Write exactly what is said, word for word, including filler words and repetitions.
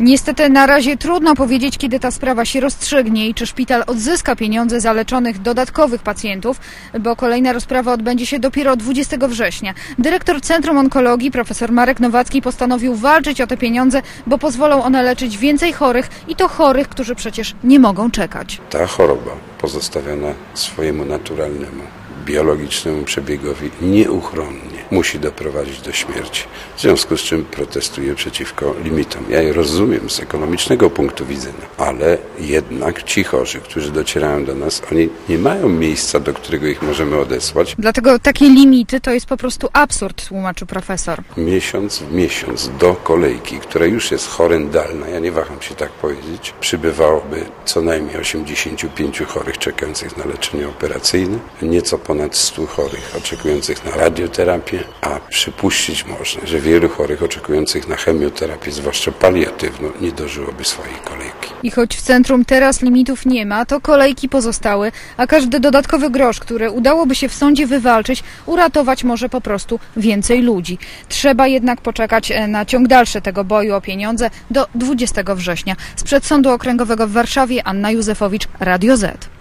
Niestety na razie trudno powiedzieć, kiedy ta sprawa się rozstrzygnie i czy szpital odzyska pieniądze za leczonych dodatkowych pacjentów, bo kolejna rozprawa odbędzie się dopiero dwudziestego września. Dyrektor Centrum Onkologii, profesor Marek Nowacki, postanowił walczyć o te pieniądze, bo pozwolą one leczyć więcej chorych i to chorych, którzy przecież nie mogą czekać. Ta choroba pozostawiona swojemu naturalnemu, biologicznemu przebiegowi nieuchronnie musi doprowadzić do śmierci. W związku z czym protestuję przeciwko limitom. Ja je rozumiem z ekonomicznego punktu widzenia, ale jednak ci chorzy, którzy docierają do nas, oni nie mają miejsca, do którego ich możemy odesłać. Dlatego takie limity to jest po prostu absurd, tłumaczy profesor. Miesiąc w miesiąc do kolejki, która już jest horrendalna, ja nie waham się tak powiedzieć, przybywałoby co najmniej osiemdziesięciu pięciu chorych czekających na leczenie operacyjne, nieco ponad stu chorych oczekujących na radioterapię, a przypuścić można, że wielu chorych oczekujących na chemioterapię, zwłaszcza paliatywną, nie dożyłoby swojej kolejki. I choć w centrum teraz limitów nie ma, to kolejki pozostały, a każdy dodatkowy grosz, który udałoby się w sądzie wywalczyć, uratować może po prostu więcej ludzi. Trzeba jednak poczekać na ciąg dalszy tego boju o pieniądze do dwudziestego września. Sprzed Sądu Okręgowego w Warszawie Anna Józefowicz, Radio Z.